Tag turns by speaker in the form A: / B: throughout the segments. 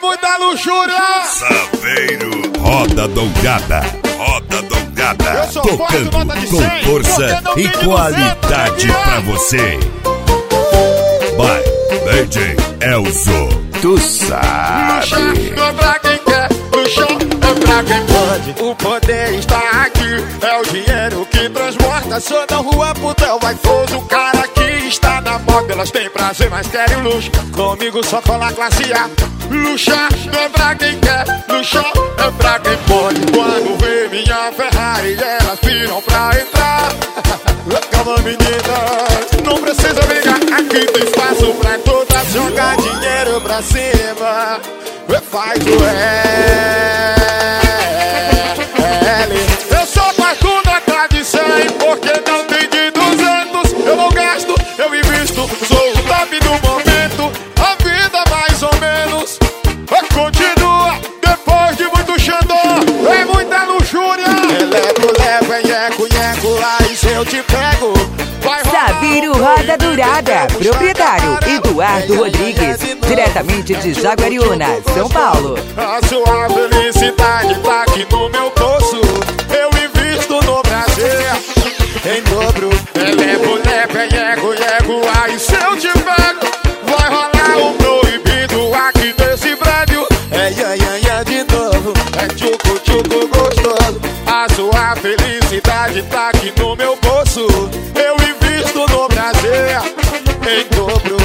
A: muita luxúria.
B: Saveiro, roda dourada, tocando com força e qualidade pra você. Vai, DJ Elzo, tu sabe.
A: Luxo é pra quem quer, luxo é pra quem pode. O poder está aqui, é o dinheiro que transporta. Sou da rua, putel, vai foso. O cara que está na moda, elas têm prazer, mas querem luxo. Comigo só cola classe A. Luxo é pra quem quer, luxo é pra quem pode. Quando vê minha Ferrari, elas piram pra entrar. Calma, meninas, não precisa brigar. Aqui tem espaço pra todas. Jogar dinheiro pra cima, faz o L. Eu sou parcudo atrás de 100, porque não tem de 200. Eu não gasto, eu invisto, sou o top do momento. A vida mais ou menos continua depois de muito xandó. É muita luxúria. Leva, nheco, aí se eu te pego.
C: Saveiro Roda Dourada, proprietário Eduardo Rodrigues, diretamente de Jaguariúna, São Paulo.
A: A sua felicidade tá aqui no meu bolso. Eu invisto no prazer em dobro. Leva, nheco, aí se eu te pego, vai rolar um proibido aqui nesse prédio. É ianha de novo, é tchucu gostoso. A sua felicidade tá aqui no meu bolso. Eu invisto no prazer em dobro.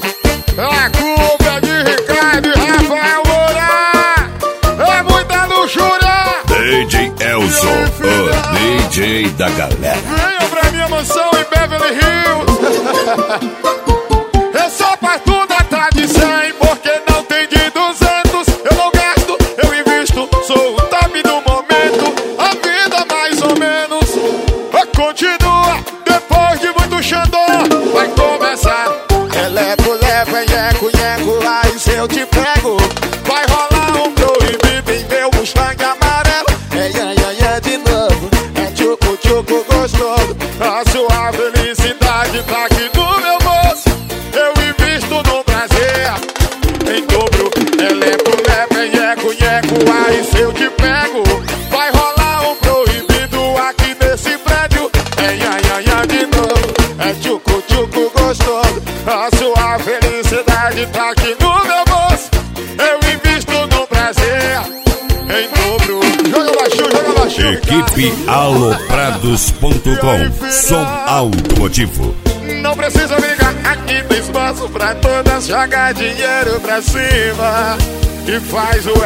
A: A culpa é de Ricardo e Rafael Moura. É muita luxúria.
B: DJ Elzo, o DJ da galera.
A: Venha pra minha mansão em Beverly Hills. Eu sou partudo atrás de 100, porque não tem de 200. Eu não gasto, eu invisto, sou o top do momento. A vida mais ou menos continua depois de muito xandó. Vai começar. Leva, nheco, aí se eu te pego, vai rolar um proibido em meu Mustang amarelo. É ianha de novo, é tchucu gostoso. A sua felicidade tá aqui no meu bolso. Eu invisto no prazer em dobro. Leva, nheco, aí se eu te pego, vai rolar um proibido aqui nesse prédio. É ianha de novo, é tchucu gostoso. A sua felicidade tá aqui no meu bolso. Eu invisto no prazer em dobro. Joga baixo.
B: Equipe Aloprados.com, som automotivo.
A: Não precisa brigar, aqui tem espaço pra todas. Joga dinheiro pra cima e faz o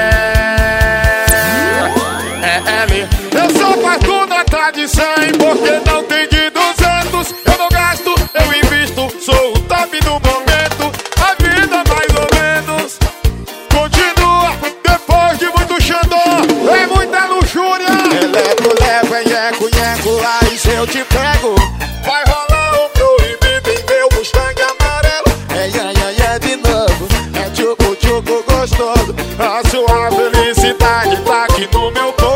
A: L. Eu sou partudo atrás de 100, porque não tem de 200. Eu não gasto, eu invisto, sou o top do momento. A vida mais ou menos continua depois de muito xandó. É muita luxúria. Leva, nheco, aí se eu te pego, vai rolar um proibido em meu Mustang amarelo. É ianha de novo, é tchucu gostoso. A sua felicidade tá aqui no meu corpo.